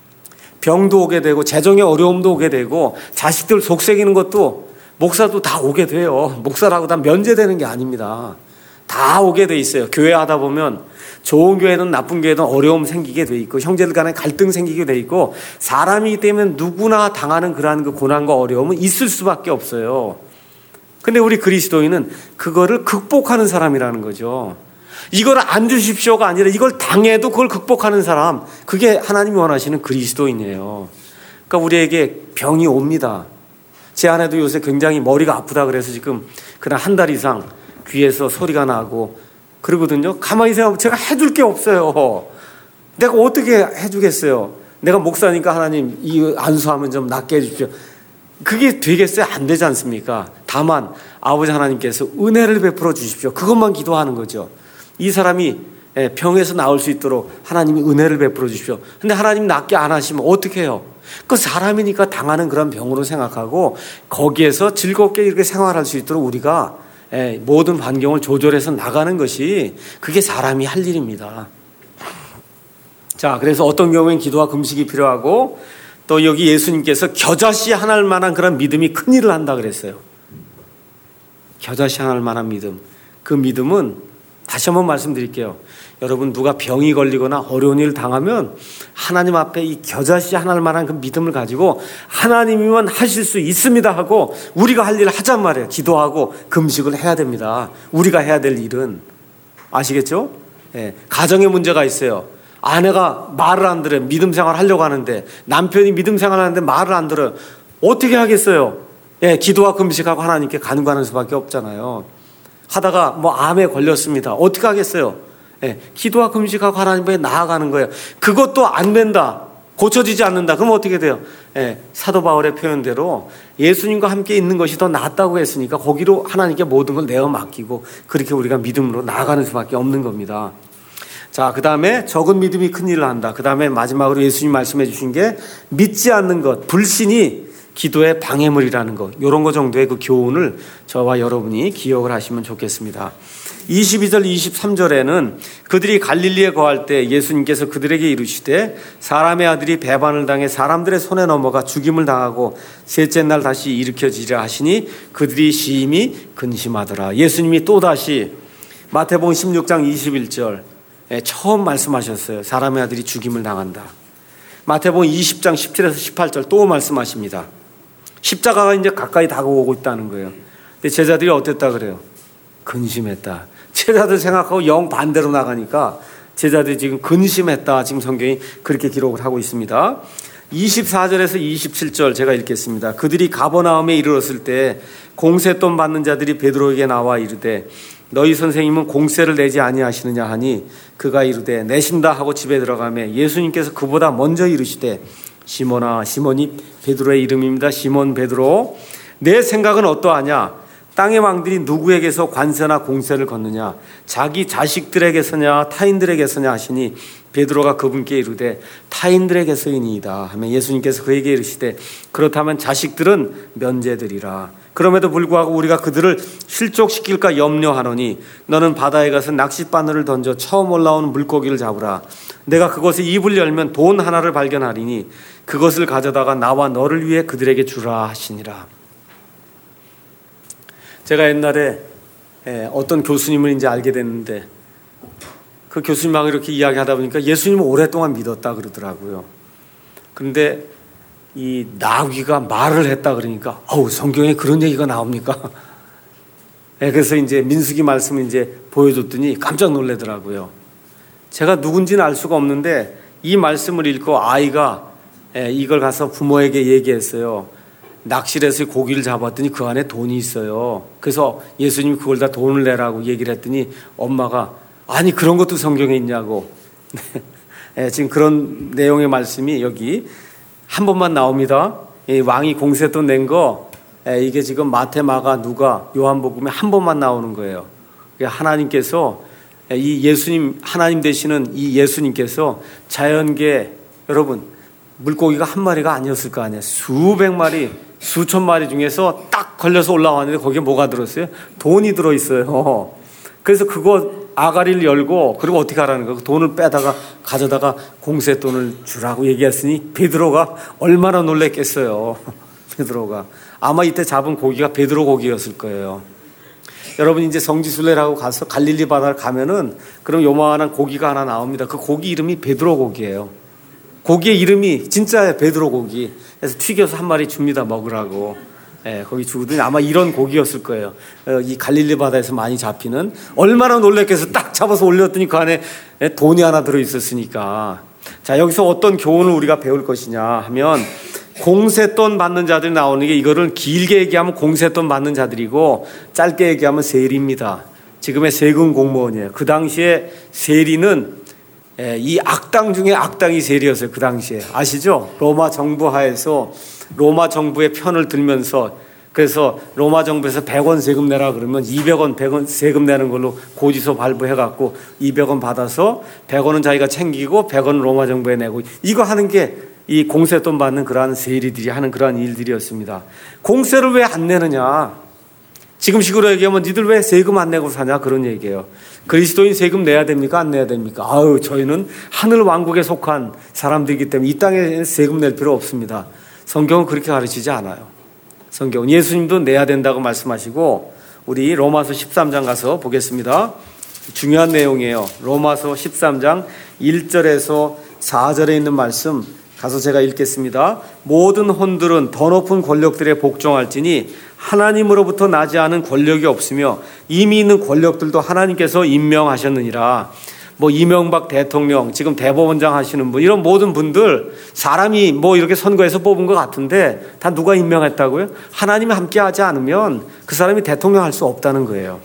병도 오게 되고 재정의 어려움도 오게 되고 자식들 속썩이는 것도 목사도 다 오게 돼요. 목사라고 다 면제되는 게 아닙니다. 다 오게 돼 있어요. 교회 하다 보면 좋은 교회든 나쁜 교회든 어려움 생기게 돼 있고 형제들 간에 갈등 생기게 돼 있고, 사람이기 때문에 누구나 당하는 그러한 그 고난과 어려움은 있을 수밖에 없어요. 근데 우리 그리스도인은 그거를 극복하는 사람이라는 거죠. 이걸 안 주십시오가 아니라 이걸 당해도 그걸 극복하는 사람, 그게 하나님이 원하시는 그리스도인이에요. 그러니까 우리에게 병이 옵니다. 제 아내도 요새 굉장히 머리가 아프다 그래서 지금 그냥 한 달 이상 귀에서 소리가 나고 그러거든요. 가만히 생각하면 제가 해줄 게 없어요. 내가 어떻게 해주겠어요? 내가 목사니까 하나님 이 안수하면 좀 낫게 해주십시오. 그게 되겠어요? 안 되지 않습니까? 다만 아버지 하나님께서 은혜를 베풀어 주십시오. 그것만 기도하는 거죠. 이 사람이 병에서 나올 수 있도록 하나님이 은혜를 베풀어 주십시오. 근데 하나님 낫게 안 하시면 어떻게 해요? 그 사람이니까 당하는 그런 병으로 생각하고 거기에서 즐겁게 이렇게 생활할 수 있도록 우리가 모든 환경을 조절해서 나가는 것이, 그게 사람이 할 일입니다. 자, 그래서 어떤 경우엔 기도와 금식이 필요하고, 또 여기 예수님께서 겨자씨 하나할 만한 그런 믿음이 큰 일을 한다 그랬어요. 겨자씨 하나할 만한 믿음. 그 믿음은 다시 한번 말씀드릴게요. 여러분 누가 병이 걸리거나 어려운 일을 당하면 하나님 앞에 이 겨자씨 하나할 만한 그 믿음을 가지고 하나님이면 하실 수 있습니다 하고 우리가 할 일을 하잔 말이에요. 기도하고 금식을 해야 됩니다. 우리가 해야 될 일은. 아시겠죠? 예, 가정에 문제가 있어요. 아내가 말을 안 들어요. 믿음 생활 하려고 하는데 남편이 믿음 생활 하는데 말을 안 들어요. 어떻게 하겠어요? 예, 기도와 금식하고 하나님께 간구하는 수밖에 없잖아요. 하다가 뭐 암에 걸렸습니다. 어떻게 하겠어요? 예, 기도와 금식하고 하나님께 나아가는 거예요. 그것도 안 된다. 고쳐지지 않는다. 그럼 어떻게 돼요? 예, 사도 바울의 표현대로 예수님과 함께 있는 것이 더 낫다고 했으니까 거기로 하나님께 모든 걸 내어 맡기고 그렇게 우리가 믿음으로 나아가는 수밖에 없는 겁니다. 자, 그 다음에 적은 믿음이 큰 일을 한다. 그 다음에 마지막으로 예수님 말씀해 주신 게 믿지 않는 것, 불신이 기도의 방해물이라는 것, 이런 거 정도의 그 교훈을 저와 여러분이 기억을 하시면 좋겠습니다. 이십이 절 이십삼 절에는 그들이 갈릴리에 거할 때 예수님께서 그들에게 이르시되 사람의 아들이 배반을 당해 사람들의 손에 넘어가 죽임을 당하고 셋째 날 다시 일으켜지리라 하시니 그들이 심히 근심하더라. 예수님이 또다시 마태복음 십육 장 이십일 절 처음 말씀하셨어요. 사람의 아들이 죽임을 당한다. 마태복음 이십 장 십칠에서 십팔 절 또 말씀하십니다. 십자가가 이제 가까이 다가오고 있다는 거예요. 근데 제자들이 어땠다 그래요? 근심했다. 제자들 생각하고 영 반대로 나가니까 제자들이 지금 근심했다. 지금 성경이 그렇게 기록을 하고 있습니다. 이십사 절에서 이십칠 절 제가 읽겠습니다. 그들이 가버나움에 이르렀을 때 공세돈 받는 자들이 베드로에게 나와 이르되 너희 선생님은 공세를 내지 아니하시느냐 하니 그가 이르되 내신다 하고 집에 들어가매 예수님께서 그보다 먼저 이르시되 시몬아 시몬이 베드로의 이름입니다. 시몬 베드로 내 생각은 어떠하냐? 땅의 왕들이 누구에게서 관세나 공세를 걷느냐? 자기 자식들에게서냐 타인들에게서냐 하시니 베드로가 그분께 이르되 타인들에게서이니이다 하면 예수님께서 그에게 이르시되 그렇다면 자식들은 면제되리라. 그럼에도 불구하고 우리가 그들을 실족시킬까 염려하노니 너는 바다에 가서 낚싯바늘을 던져 처음 올라오는 물고기를 잡으라. 내가 그것에 입을 열면 돈 하나를 발견하리니 그것을 가져다가 나와 너를 위해 그들에게 주라 하시니라. 제가 옛날에 어떤 교수님을 이제 알게 됐는데 그 교수님하고 이렇게 이야기하다 보니까 예수님을 오랫동안 믿었다 그러더라고요. 그런데 이 나귀가 말을 했다 그러니까 어우 성경에 그런 얘기가 나옵니까? 그래서 이제 민수기 말씀을 이제 보여줬더니 깜짝 놀라더라고요. 제가 누군지는 알 수가 없는데 이 말씀을 읽고 아이가 이걸 가서 부모에게 얘기했어요. 낚시를 해서 고기를 잡았더니 그 안에 돈이 있어요. 그래서 예수님이 그걸 다 돈을 내라고 얘기를 했더니 엄마가 아니 그런 것도 성경에 있냐고. 네, 지금 그런 내용의 말씀이 여기 한 번만 나옵니다. 이 왕이 공세돈 낸 거 이게 지금 마태, 마가, 누가, 요한복음에 한 번만 나오는 거예요. 하나님께서 이 예수님 하나님 되시는 이 예수님께서 자연계 여러분 물고기가 한 마리가 아니었을 거 아니에요. 수백 마리 수천 마리 중에서 딱 걸려서 올라왔는데 거기에 뭐가 들었어요? 돈이 들어있어요. 그래서 그거 아가리를 열고 그리고 어떻게 하라는 거예요? 돈을 빼다가 가져다가 공세돈을 주라고 얘기했으니 베드로가 얼마나 놀랬겠어요. 베드로가 아마 이때 잡은 고기가 베드로 고기였을 거예요. 여러분 이제 성지순례라고 가서 갈릴리 바다를 가면은 그럼 요만한 고기가 하나 나옵니다. 그 고기 이름이 베드로 고기예요. 고기의 이름이 진짜 베드로 고기. 그래서 튀겨서 한 마리 줍니다. 먹으라고. 예, 거기 주거든요. 아마 이런 고기였을 거예요. 이 갈릴리 바다에서 많이 잡히는. 얼마나 놀랬겠어. 딱 잡아서 올렸더니 그 안에 돈이 하나 들어있었으니까. 자, 여기서 어떤 교훈을 우리가 배울 것이냐 하면 공세돈 받는 자들이 나오는 게 이거를 길게 얘기하면 공세돈 받는 자들이고 짧게 얘기하면 세리입니다. 지금의 세금 공무원이에요. 그 당시에 세리는 이 악당 중에 악당이 세리였어요. 그 당시에 아시죠? 로마 정부 하에서 로마 정부의 편을 들면서 그래서 로마 정부에서 백 원 세금 내라 그러면 이백 원, 백 원 세금 내는 걸로 고지서 발부해갖고 이백 원 받아서 백 원은 자기가 챙기고 백 원은 로마 정부에 내고 이거 하는 게 이 공세돈 받는 그러한 세리들이 하는 그러한 일들이었습니다. 공세를 왜 안 내느냐? 지금식으로 얘기하면 니들 왜 세금 안 내고 사냐 그런 얘기예요. 그리스도인 세금 내야 됩니까? 안 내야 됩니까? 아유 저희는 하늘 왕국에 속한 사람들이기 때문에 이 땅에 세금 낼 필요 없습니다. 성경은 그렇게 가르치지 않아요. 성경은 예수님도 내야 된다고 말씀하시고 우리 로마서 십삼 장 가서 보겠습니다. 중요한 내용이에요. 로마서 십삼 장 일 절에서 사 절에 있는 말씀 가서 제가 읽겠습니다. 모든 혼들은 더 높은 권력들에 복종할지니 하나님으로부터 나지 않은 권력이 없으며 이미 있는 권력들도 하나님께서 임명하셨느니라. 뭐 이명박 대통령, 지금 대법원장 하시는 분, 이런 모든 분들 사람이 뭐 이렇게 선거에서 뽑은 것 같은데 다 누가 임명했다고요? 하나님이 함께하지 않으면 그 사람이 대통령 할 수 없다는 거예요.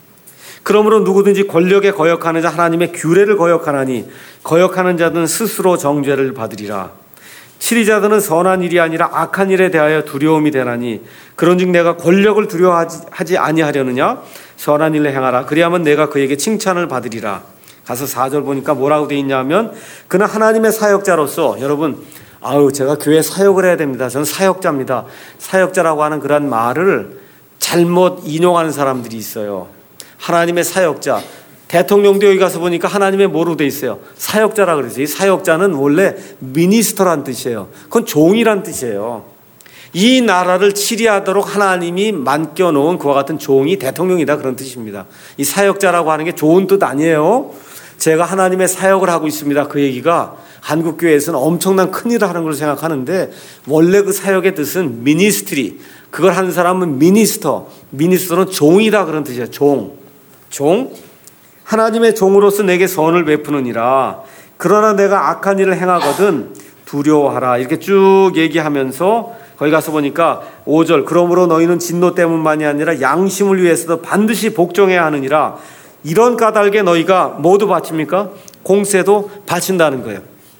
그러므로 누구든지 권력에 거역하는 자 하나님의 규례를 거역하나니 거역하는 자들은 스스로 정죄를 받으리라. 치리자들은 선한 일이 아니라 악한 일에 대하여 두려움이 되나니 그런즉 내가 권력을 두려워하지 아니하려느냐? 선한 일을 행하라. 그리하면 내가 그에게 칭찬을 받으리라. 가서 사 절 보니까 뭐라고 돼 있냐면 그는 하나님의 사역자로서 여러분 아유 제가 교회 사역을 해야 됩니다. 저는 사역자입니다. 사역자라고 하는 그런 말을 잘못 인용하는 사람들이 있어요. 하나님의 사역자. 대통령도 여기 가서 보니까 하나님의 뭐로 돼 있어요? 사역자라 그랬어요. 이 사역자는 원래 미니스터란 뜻이에요. 그건 종이란 뜻이에요. 이 나라를 치리하도록 하나님이 맡겨놓은 그와 같은 종이 대통령이다 그런 뜻입니다. 이 사역자라고 하는 게 좋은 뜻 아니에요. 제가 하나님의 사역을 하고 있습니다. 그 얘기가 한국교회에서는 엄청난 큰일을 하는 걸로 생각하는데 원래 그 사역의 뜻은 미니스트리. 그걸 하는 사람은 미니스터. 미니스터는 종이다 그런 뜻이에요. 종. 종. 하나님의 종으로서 내게 선을 베푸느니라. 그러나 내가 악한 일을 행하거든 두려워하라. 이렇게 쭉 얘기하면서 거기 가서 보니까 오 절 그러므로 너희는 진노 때문만이 아니라 양심을 위해서도 반드시 복종해야 하느니라. 이런 까닭에 너희가 모두 바칩니까? 공세도 바친다는 거예요.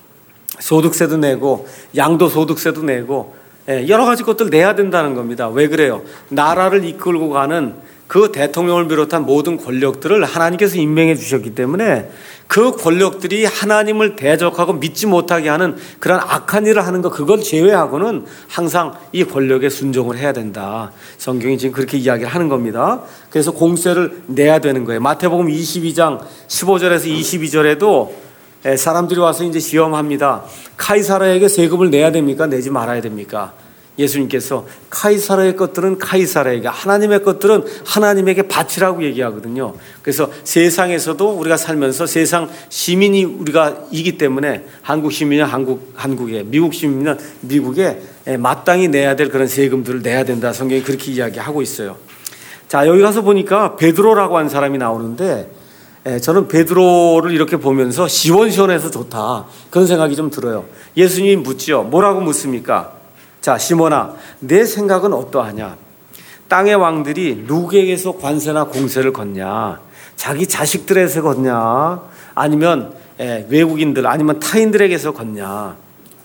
소득세도 내고 양도 소득세도 내고 여러 가지 것들 내야 된다는 겁니다. 왜 그래요? 나라를 이끌고 가는 그 대통령을 비롯한 모든 권력들을 하나님께서 임명해 주셨기 때문에 그 권력들이 하나님을 대적하고 믿지 못하게 하는 그런 악한 일을 하는 것 그걸 제외하고는 항상 이 권력에 순종을 해야 된다. 성경이 지금 그렇게 이야기를 하는 겁니다. 그래서 공세를 내야 되는 거예요. 마태복음 이십이 장 십오 절에서 이십이 절에도 사람들이 와서 이제 시험합니다. 카이사라에게 세금을 내야 됩니까? 내지 말아야 됩니까? 예수님께서 카이사라의 것들은 카이사라에게, 하나님의 것들은 하나님에게 바치라고 얘기하거든요. 그래서 세상에서도 우리가 살면서 세상 시민이 우리가 이기 때문에 한국 시민은 한국, 한국에, 미국 시민은 미국에 마땅히 내야 될 그런 세금들을 내야 된다. 성경이 그렇게 이야기하고 있어요. 자, 여기 가서 보니까 베드로라고 하는 사람이 나오는데 저는 베드로를 이렇게 보면서 시원시원해서 좋다. 그런 생각이 좀 들어요. 예수님이 묻죠. 뭐라고 묻습니까? 자, 시몬아, 내 생각은 어떠하냐? 땅의 왕들이 누구에게서 관세나 공세를 걷냐? 자기 자식들에서 걷냐? 아니면 예, 외국인들 아니면 타인들에게서 걷냐?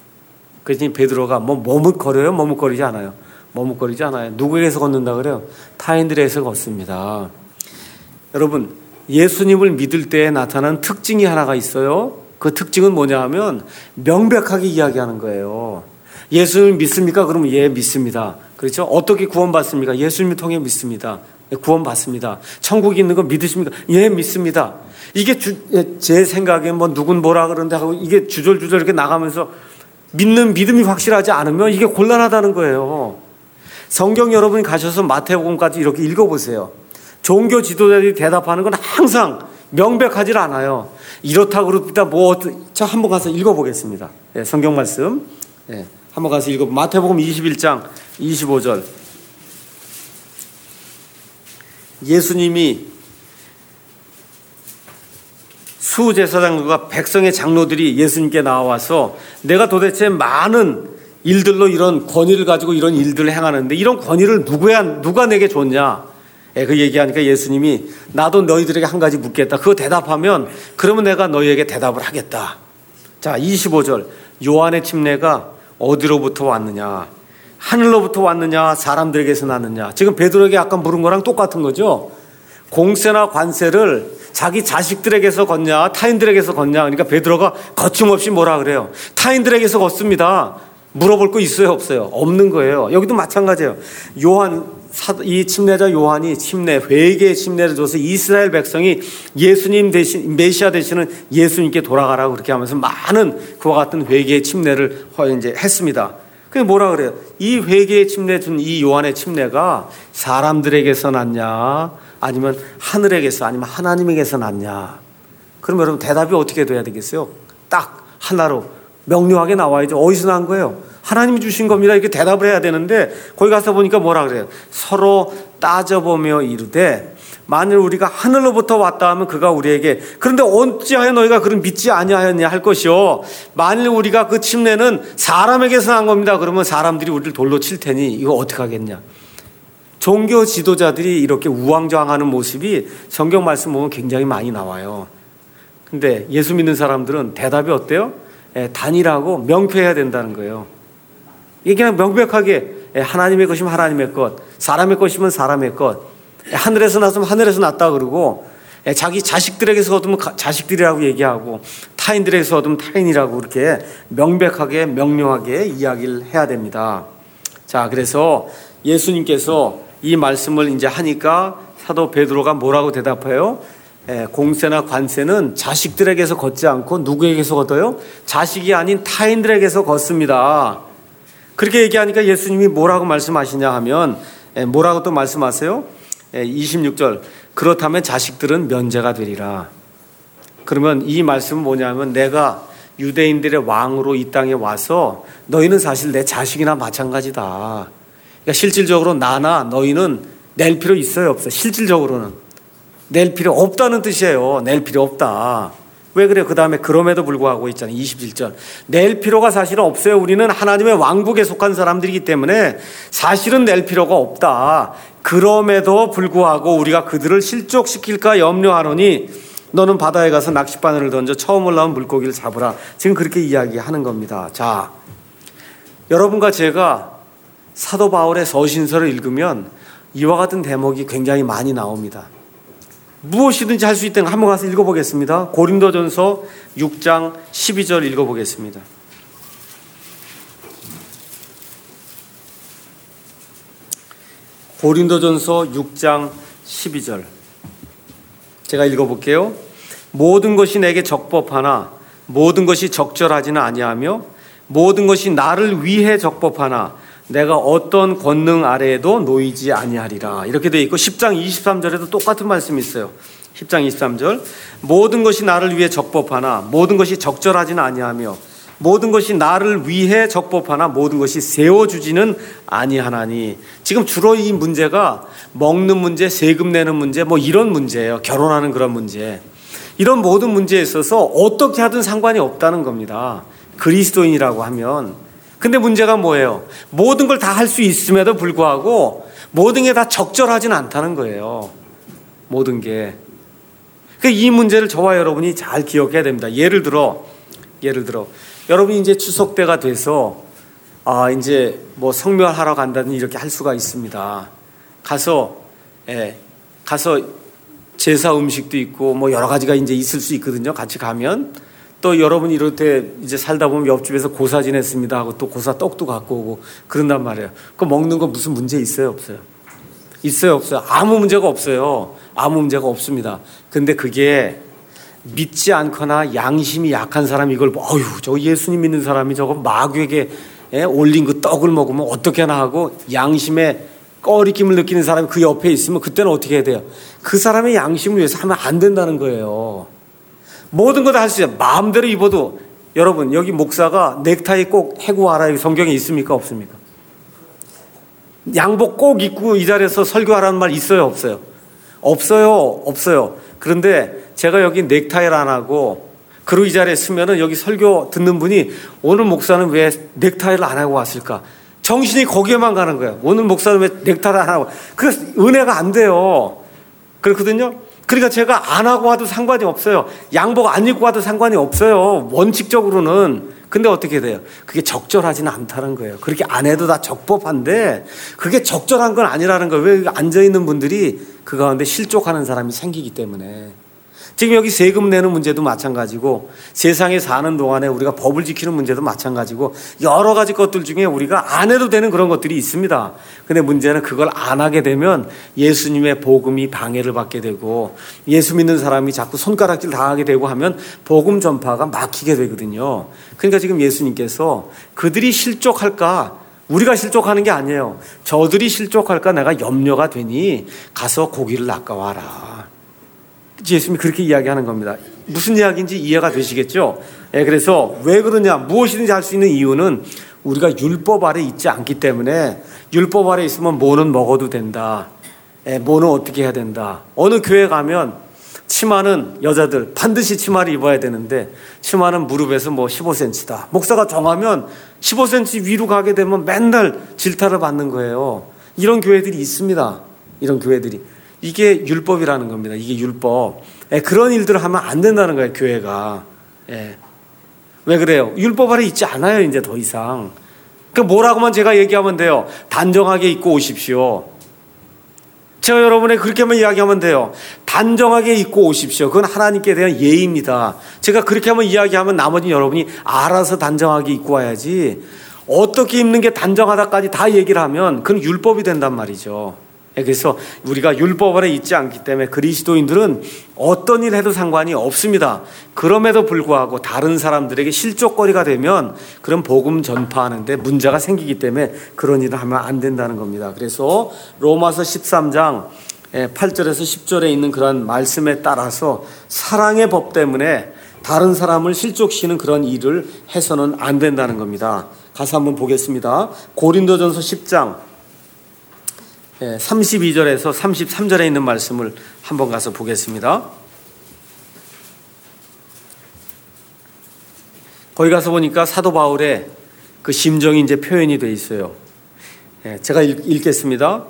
그랬더니 베드로가 뭐 머뭇거려요? 머뭇거리지 않아요. 머뭇거리지 않아요. 누구에게서 걷는다 그래요? 타인들에게서 걷습니다. 여러분, 예수님을 믿을 때에 나타나는 특징이 하나가 있어요. 그 특징은 뭐냐 하면 명백하게 이야기하는 거예요. 예수님을 믿습니까? 그러면 예, 믿습니다. 그렇죠? 어떻게 구원받습니까? 예수님을 통해 믿습니다. 구원받습니다. 천국이 있는 거 믿으십니까? 예, 믿습니다. 이게 주, 제 생각에 뭐 누군 뭐라 그러는데 하고 이게 주절주절 이렇게 나가면서 믿는 믿음이 확실하지 않으면 이게 곤란하다는 거예요. 성경 여러분이 가셔서 마태복음까지 이렇게 읽어보세요. 종교 지도자들이 대답하는 건 항상 명백하지 않아요. 이렇다 그럽니다. 뭐, 자, 한번 가서 읽어보겠습니다. 예, 성경 말씀. 예. 한번 가서 읽어. 마태복음 이십일 장 이십오 절. 예수님이 수제사장들과 백성의 장로들이 예수님께 나와서 내가 도대체 많은 일들로 이런 권위를 가지고 이런 일들을 행하는데 이런 권위를 누구야, 누가 내게 줬냐? 예, 그 얘기하니까 예수님이 나도 너희들에게 한 가지 묻겠다. 그거 대답하면 그러면 내가 너희에게 대답을 하겠다. 자, 이십오 절. 요한의 침례가 어디로부터 왔느냐? 하늘로부터 왔느냐? 사람들에게서 났느냐? 지금 베드로에게 아까 물은 거랑 똑같은 거죠. 공세나 관세를 자기 자식들에게서 걷냐? 타인들에게서 걷냐? 그러니까 베드로가 거침없이 뭐라 그래요? 타인들에게서 걷습니다. 물어볼 거 있어요? 없어요? 없는 거예요. 여기도 마찬가지예요. 요한 이 침례자 요한이 침례, 회개의 침례를 줘서 이스라엘 백성이 예수님 대신, 메시아 되시는 예수님께 돌아가라고 그렇게 하면서 많은 그와 같은 회개의 침례를 이제 했습니다. 그게 뭐라 그래요? 이 회개의 침례 준 이 요한의 침례가 사람들에게서 났냐? 아니면 하늘에게서, 아니면 하나님에게서 났냐? 그럼 여러분 대답이 어떻게 돼야 되겠어요? 딱 하나로 명료하게 나와야죠. 어디서 난 거예요? 하나님이 주신 겁니다. 이렇게 대답을 해야 되는데 거기 가서 보니까 뭐라 그래요? 서로 따져보며 이르되 만일 우리가 하늘로부터 왔다 하면 그가 우리에게 그런데 어찌하여 너희가 그런 믿지 아니하였냐 할 것이요. 만일 우리가 그 침례는 사람에게서 난 겁니다. 그러면 사람들이 우리를 돌로 칠 테니 이거 어떻게 하겠냐. 종교 지도자들이 이렇게 우왕좌왕하는 모습이 성경 말씀 보면 굉장히 많이 나와요. 근데 예수 믿는 사람들은 대답이 어때요? 예, 단일하고 명쾌해야 된다는 거예요. 이게 그냥 명백하게 하나님의 것이면 하나님의 것, 사람의 것이면 사람의 것, 하늘에서 났으면 하늘에서 났다 그러고 예, 자기 자식들에게서 얻으면 자식들이라고 얘기하고 타인들에게서 얻으면 타인이라고 이렇게 명백하게 명료하게 이야기를 해야 됩니다. 자, 그래서 예수님께서 이 말씀을 이제 하니까 사도 베드로가 뭐라고 대답해요? 예, 공세나 관세는 자식들에게서 걷지 않고 누구에게서 걷어요? 자식이 아닌 타인들에게서 걷습니다. 그렇게 얘기하니까 예수님이 뭐라고 말씀하시냐 하면 예, 뭐라고 또 말씀하세요? 예, 이십육 절 그렇다면 자식들은 면제가 되리라. 그러면 이 말씀은 뭐냐면 내가 유대인들의 왕으로 이 땅에 와서 너희는 사실 내 자식이나 마찬가지다. 그러니까 실질적으로 나나 너희는 낼 필요 있어요 없어요? 실질적으로는 낼 필요 없다는 뜻이에요. 낼 필요 없다. 왜 그래요? 그 다음에 그럼에도 불구하고 있잖아요. 이십일 절 낼 필요가 사실은 없어요. 우리는 하나님의 왕국에 속한 사람들이기 때문에 사실은 낼 필요가 없다. 그럼에도 불구하고 우리가 그들을 실족시킬까 염려하노니 너는 바다에 가서 낚싯바늘을 던져 처음 올라온 물고기를 잡으라. 지금 그렇게 이야기하는 겁니다. 자, 여러분과 제가 사도 바울의 서신서를 읽으면 이와 같은 대목이 굉장히 많이 나옵니다. 무엇이든지 할 수 있다는 거 한번 가서 읽어보겠습니다. 고린도전서 육 장 십이 절 읽어보겠습니다. 고린도전서 육 장 십이 절 제가 읽어볼게요. 모든 것이 내게 적법하나 모든 것이 적절하지는 아니하며 모든 것이 나를 위해 적법하나 내가 어떤 권능 아래에도 놓이지 아니하리라. 이렇게 되어 있고 십 장 이십삼 절에도 똑같은 말씀이 있어요. 십 장 이십삼 절 모든 것이 나를 위해 적법하나 모든 것이 적절하지는 아니하며 모든 것이 나를 위해 적법하나 모든 것이 세워주지는 아니하나니. 지금 주로 이 문제가 먹는 문제, 세금 내는 문제 뭐 이런 문제예요. 결혼하는 그런 문제. 이런 모든 문제에 있어서 어떻게 하든 상관이 없다는 겁니다. 그리스도인이라고 하면. 근데 문제가 뭐예요? 모든 걸 다 할 수 있음에도 불구하고 모든 게 다 적절하진 않다는 거예요. 모든 게. 이 문제를 저와 여러분이 잘 기억해야 됩니다. 예를 들어, 예를 들어, 여러분이 이제 추석 때가 돼서, 아, 이제 뭐 성묘하러 간다든지 이렇게 할 수가 있습니다. 가서, 예, 가서 제사 음식도 있고 뭐 여러 가지가 이제 있을 수 있거든요. 같이 가면. 또 여러분이 이럴 때 이제 살다 보면 옆집에서 고사 지냈습니다 하고 또 고사 떡도 갖고 오고 그런단 말이에요. 그거 먹는 거 무슨 문제 있어요 없어요? 있어요 없어요? 아무 문제가 없어요. 아무 문제가 없습니다. 근데 그게 믿지 않거나 양심이 약한 사람이 이걸 어휴 저 예수님 믿는 사람이 저거 마귀에게 예, 올린 그 떡을 먹으면 어떻게 하나 하고 양심에 꺼리낌을 느끼는 사람이 그 옆에 있으면 그때는 어떻게 해야 돼요? 그 사람의 양심을 위해서 하면 안 된다는 거예요. 모든 거 다 할 수 있어요. 마음대로 입어도. 여러분 여기 목사가 넥타이 꼭 해고 와라 성경에 있습니까 없습니까? 양복 꼭 입고 이 자리에서 설교하라는 말 있어요 없어요? 없어요 없어요. 그런데 제가 여기 넥타이를 안 하고 그리고 이 자리에 쓰면은 여기 설교 듣는 분이 오늘 목사는 왜 넥타이를 안 하고 왔을까? 정신이 거기에만 가는 거예요. 오늘 목사는 왜 넥타이를 안 하고. 그래서 은혜가 안 돼요. 그렇거든요. 그러니까 제가 안 하고 와도 상관이 없어요. 양복 안 입고 와도 상관이 없어요. 원칙적으로는. 근데 어떻게 돼요? 그게 적절하지는 않다는 거예요. 그렇게 안 해도 다 적법한데 그게 적절한 건 아니라는 거예요. 왜 앉아있는 분들이 그 가운데 실족하는 사람이 생기기 때문에. 지금 여기 세금 내는 문제도 마찬가지고 세상에 사는 동안에 우리가 법을 지키는 문제도 마찬가지고 여러 가지 것들 중에 우리가 안 해도 되는 그런 것들이 있습니다. 근데 문제는 그걸 안 하게 되면 예수님의 복음이 방해를 받게 되고 예수 믿는 사람이 자꾸 손가락질 당하게 되고 하면 복음 전파가 막히게 되거든요. 그러니까 지금 예수님께서 그들이 실족할까? 우리가 실족하는 게 아니에요. 저들이 실족할까 내가 염려가 되니 가서 고기를 낚아와라. 예수님이 그렇게 이야기하는 겁니다. 무슨 이야기인지 이해가 되시겠죠? 예, 그래서 왜 그러냐, 무엇이든지 할 수 있는 이유는 우리가 율법 아래 있지 않기 때문에 율법 아래 있으면 뭐는 먹어도 된다. 예, 뭐는 어떻게 해야 된다. 어느 교회 가면 치마는 여자들 반드시 치마를 입어야 되는데 치마는 무릎에서 뭐 십오 센티미터다. 목사가 정하면 십오 센티미터 위로 가게 되면 맨날 질타를 받는 거예요. 이런 교회들이 있습니다. 이런 교회들이. 이게 율법이라는 겁니다. 이게 율법. 예, 그런 일들을 하면 안 된다는 거예요, 교회가. 예. 왜 그래요? 율법 아래 있지 않아요, 이제 더 이상. 그 뭐라고만 제가 얘기하면 돼요. 단정하게 입고 오십시오. 제가 여러분에 그렇게만 이야기하면 돼요. 단정하게 입고 오십시오. 그건 하나님께 대한 예의입니다. 제가 그렇게 한번 이야기하면 나머지 여러분이 알아서 단정하게 입고 와야지, 어떻게 입는 게 단정하다까지 다 얘기를 하면 그건 율법이 된단 말이죠. 그래서 우리가 율법 아래 있지 않기 때문에 그리스도인들은 어떤 일 해도 상관이 없습니다. 그럼에도 불구하고 다른 사람들에게 실족거리가 되면 그런 복음 전파하는데 문제가 생기기 때문에 그런 일을 하면 안 된다는 겁니다. 그래서 로마서 십삼 장 팔 절에서 십 절에 있는 그런 말씀에 따라서 사랑의 법 때문에 다른 사람을 실족시키는 그런 일을 해서는 안 된다는 겁니다. 가서 한번 보겠습니다. 고린도전서 십 장 삼십이 절에서 삼십삼 절에 있는 말씀을 한번 가서 보겠습니다. 거기 가서 보니까 사도 바울의 그 심정이 이제 표현이 되어 있어요. 제가 읽겠습니다.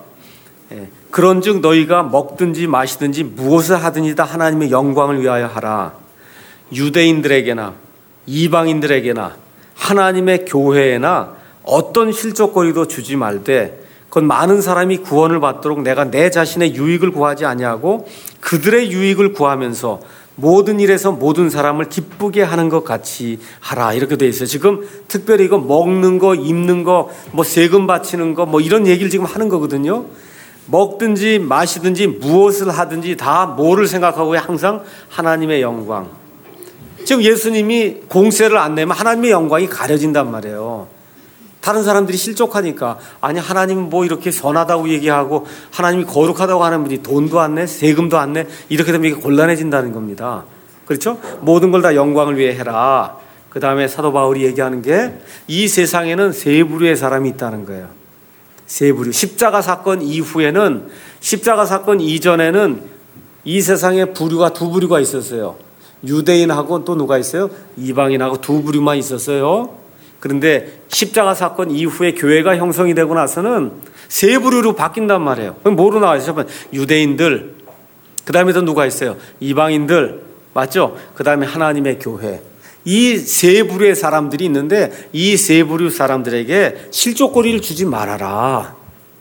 그런즉 너희가 먹든지 마시든지 무엇을 하든지 다 하나님의 영광을 위하여 하라. 유대인들에게나 이방인들에게나 하나님의 교회에나 어떤 실족거리도 주지 말되 그건 많은 사람이 구원을 받도록 내가 내 자신의 유익을 구하지 아니하고 그들의 유익을 구하면서 모든 일에서 모든 사람을 기쁘게 하는 것 같이 하라. 이렇게 돼 있어요. 지금 특별히 이거 먹는 거, 입는 거, 뭐 세금 바치는 거, 뭐 이런 얘기를 지금 하는 거거든요. 먹든지 마시든지 무엇을 하든지 다 뭐를 생각하고 항상 하나님의 영광. 지금 예수님이 공세를 안 내면 하나님의 영광이 가려진단 말이에요. 다른 사람들이 실족하니까, 아니 하나님은 뭐 이렇게 선하다고 얘기하고 하나님이 거룩하다고 하는 분이 돈도 안 내, 세금도 안 내, 이렇게 되면 이게 곤란해진다는 겁니다. 그렇죠? 모든 걸 다 영광을 위해 해라. 그 다음에 사도 바울이 얘기하는 게 이 세상에는 세 부류의 사람이 있다는 거예요. 세 부류. 십자가 사건 이후에는, 십자가 사건 이전에는 이 세상에 부류가 두 부류가 있었어요. 유대인하고 또 누가 있어요? 이방인하고 두 부류만 있었어요. 그런데 십자가 사건 이후에 교회가 형성이 되고 나서는 세 부류로 바뀐단 말이에요. 그럼 뭐로 나와요? 유대인들, 그 다음에 또 누가 있어요? 이방인들, 맞죠? 그 다음에 하나님의 교회. 이 세 부류의 사람들이 있는데 이 세 부류 사람들에게 실족거리를 주지 말아라.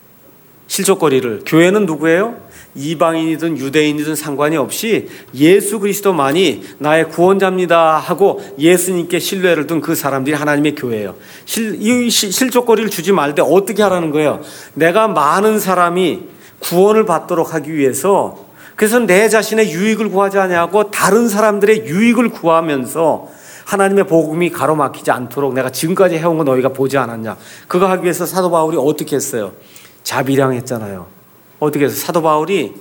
실족거리를. 교회는 누구예요? 이방인이든 유대인이든 상관이 없이 예수 그리스도만이 나의 구원자입니다 하고 예수님께 신뢰를 둔 그 사람들이 하나님의 교회예요. 실, 이 실족거리를 주지 말되 어떻게 하라는 거예요? 내가 많은 사람이 구원을 받도록 하기 위해서, 그래서 내 자신의 유익을 구하지 아니하고 다른 사람들의 유익을 구하면서 하나님의 복음이 가로막히지 않도록 내가 지금까지 해온 거 너희가 보지 않았냐. 그거 하기 위해서 사도 바울이 어떻게 했어요? 자비량 했잖아요. 어떻게 해서 사도 바울이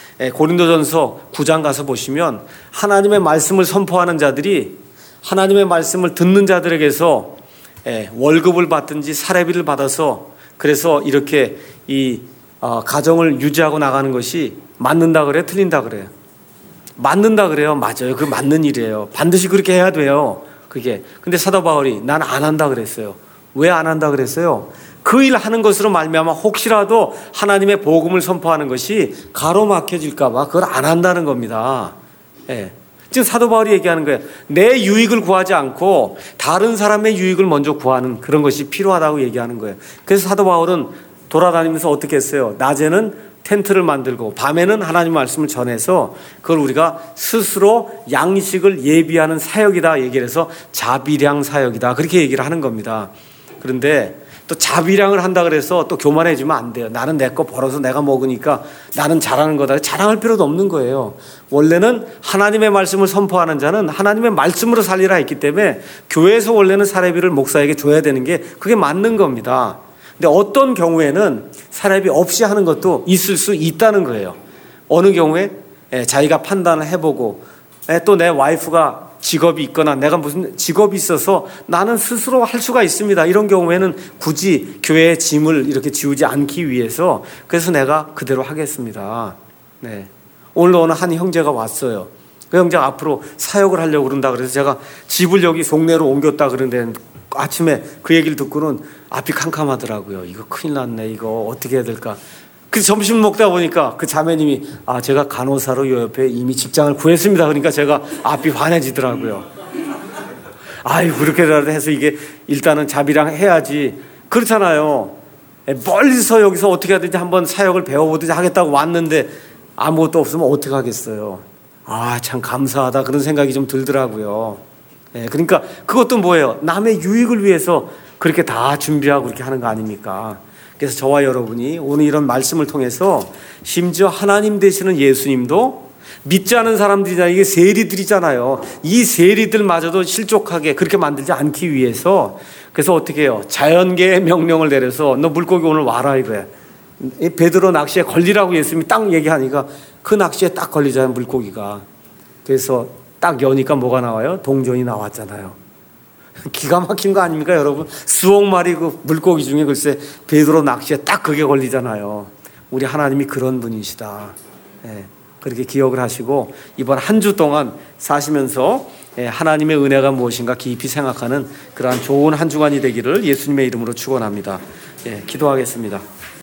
고린도전서 구 장 가서 보시면 하나님의 말씀을 선포하는 자들이 하나님의 말씀을 듣는 자들에게서 월급을 받든지 사례비를 받아서 그래서 이렇게 이 가정을 유지하고 나가는 것이 맞는다 그래요? 틀린다 그래요? 맞는다 그래요? 맞아요. 그 맞는 일이에요. 반드시 그렇게 해야 돼요. 그게. 근데 사도 바울이 난 안 한다 그랬어요. 왜 안 한다 그랬어요? 그 일 하는 것으로 말미암아 혹시라도 하나님의 복음을 선포하는 것이 가로막혀질까 봐 그걸 안 한다는 겁니다. 예. 지금 사도 바울이 얘기하는 거예요. 내 유익을 구하지 않고 다른 사람의 유익을 먼저 구하는 그런 것이 필요하다고 얘기하는 거예요. 그래서 사도 바울은 돌아다니면서 어떻게 했어요? 낮에는 텐트를 만들고 밤에는 하나님 말씀을 전해서 그걸 우리가 스스로 양식을 예비하는 사역이다 얘기를 해서 자비량 사역이다 그렇게 얘기를 하는 겁니다. 그런데 또 자비량을 한다 그래서 또 교만해지면 안 돼요. 나는 내 거 벌어서 내가 먹으니까 나는 잘하는 거다. 자랑할 필요도 없는 거예요. 원래는 하나님의 말씀을 선포하는 자는 하나님의 말씀으로 살리라 했기 때문에 교회에서 원래는 사례비를 목사에게 줘야 되는 게 그게 맞는 겁니다. 근데 어떤 경우에는 사례비 없이 하는 것도 있을 수 있다는 거예요. 어느 경우에 자기가 판단을 해보고 또 내 와이프가 직업이 있거나 내가 무슨 직업이 있어서 나는 스스로 할 수가 있습니다. 이런 경우에는 굳이 교회의 짐을 이렇게 지우지 않기 위해서 그래서 내가 그대로 하겠습니다. 네. 오늘 어느 한 형제가 왔어요. 그 형제가 앞으로 사역을 하려고 그런다 그래서 제가 집을 여기 송내로 옮겼다 그러는데 아침에 그 얘기를 듣고는 앞이 캄캄하더라고요. 이거 큰일 났네. 이거 어떻게 해야 될까. 그래서 점심 먹다 보니까 그 자매님이 아 제가 간호사로 요 옆에 이미 직장을 구했습니다. 그러니까 제가 앞이 환해지더라고요. 아유 그렇게라도 해서 이게 일단은 자비랑 해야지. 그렇잖아요. 멀리서 여기서 어떻게 하든지 한번 사역을 배워보든지 하겠다고 왔는데 아무것도 없으면 어떻게 하겠어요. 아, 참 감사하다 그런 생각이 좀 들더라고요. 예, 그러니까 그것도 뭐예요? 남의 유익을 위해서 그렇게 다 준비하고 그렇게 하는 거 아닙니까? 그래서 저와 여러분이 오늘 이런 말씀을 통해서 심지어 하나님 되시는 예수님도 믿지 않은 사람들이잖아요. 이게 세리들이잖아요. 이 세리들마저도 실족하게 그렇게 만들지 않기 위해서 그래서 어떻게 해요? 자연계의 명령을 내려서 너 물고기 오늘 와라 이거야. 베드로 낚시에 걸리라고 예수님이 딱 얘기하니까 그 낚시에 딱 걸리잖아요, 물고기가. 그래서 딱 여니까 뭐가 나와요? 동전이 나왔잖아요. 기가 막힌 거 아닙니까, 여러분? 수억 마리 그 물고기 중에 글쎄 베드로 낚시에 딱 그게 걸리잖아요. 우리 하나님이 그런 분이시다. 예, 그렇게 기억을 하시고 이번 한 주 동안 사시면서 예, 하나님의 은혜가 무엇인가 깊이 생각하는 그러한 좋은 한 주간이 되기를 예수님의 이름으로 축원합니다. 예, 기도하겠습니다.